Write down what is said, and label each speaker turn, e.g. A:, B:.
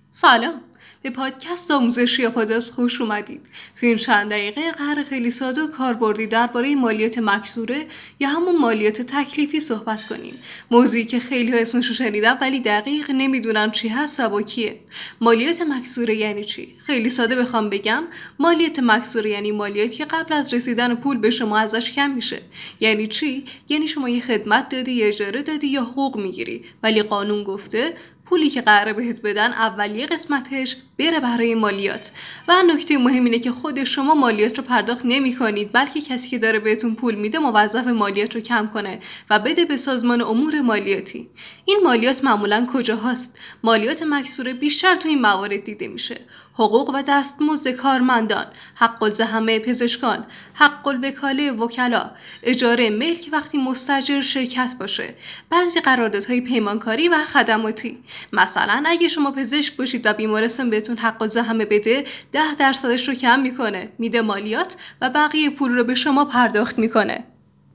A: سلام، به پادکست آموزشی پاداس خوش اومدید. تو این چند دقیقه قرار خیلی ساده و کاربردی درباره مالیات مکسوره یا همون مالیات تکلیفی صحبت کنیم. موضوعی که خیلی ها اسمشو شنیدن ولی دقیق نمیدونن چی هست و کیه. مالیات مکسوره یعنی چی؟ خیلی ساده بخوام بگم، مالیات مکسوره یعنی مالیاتی که قبل از رسیدن پول به شما ازش کم میشه. یعنی چی؟ یعنی شما یه خدمت دادی یا اجاره دادی یا حقوق میگیری، ولی قانون گفته پولی که قراره بهت بدن اولیه قسمتش بره برای مالیات. و نکته مهم اینه که خود شما مالیات رو پرداخت نمی کنید، بلکه کسی که داره بهتون پول میده موظف مالیات رو کم کنه و بده به سازمان امور مالیاتی. این مالیات معمولاً کجاهاست؟ مالیات مکسوره بیشتر تو این موارد دیده میشه: حقوق و دستمزد کارمندان، حق الزحمه پزشکان، حق الوکاله وکلا، اجاره ملک وقتی مستاجر شرکت باشه، بعضی قراردادهای پیمانکاری و خدماتی. مثلا اگه شما پزشک باشید و بیمارستان بهتون حق الزحمه بده، 10% رو کم میکنه، میده مالیات و بقیه پول رو به شما پرداخت میکنه.